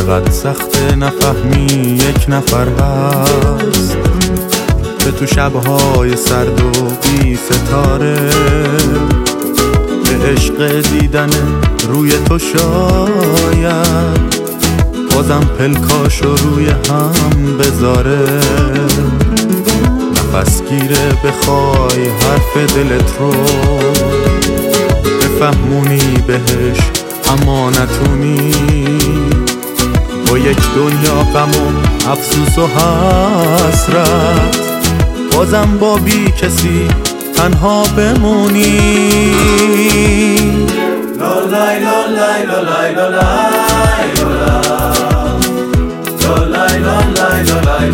چقدر سخت نفهمی یک نفر هست که تو شبهای سرد و بی ستاره به عشق دیدن روی تو شاید بازم پلکاشو روی هم بذاره. نفس گیره بخوای حرف دلت رو بفهمونی بهش اما نتونی، با یک دنیا غم و افسوس و حسرت بازم با بی کسی تنها بمونی. لالای لالای لالای لالای لالای لالای لالای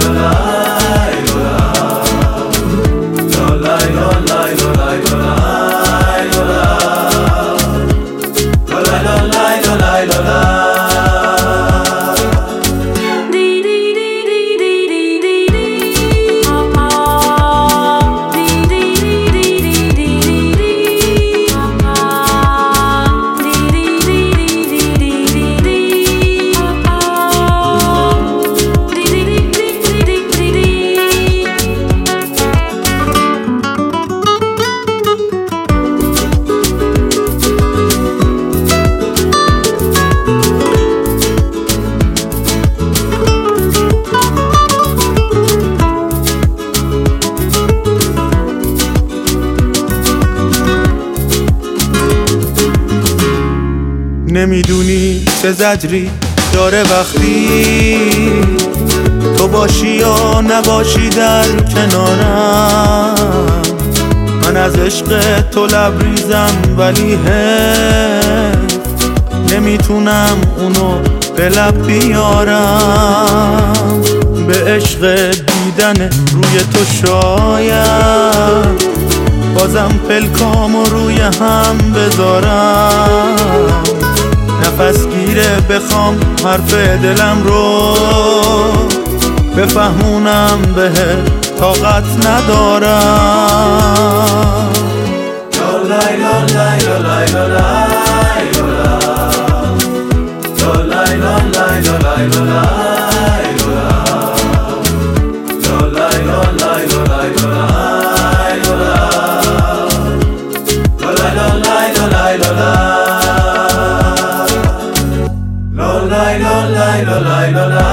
نمیدونی چه زجری داره وقتی تو باشی یا نباشی در کنارم. من از عشق تو لبریزم ولی نمیتونم اونو به لب بیارم. به عشق دیدن روی تو شاید بازم پلکامو روی هم بذارم. نفس گیره بخوام حرف دلم رو بفهمونم بهت طاقت ندارم. لالای لالای لالای لالای لالای لالای لالای la la la la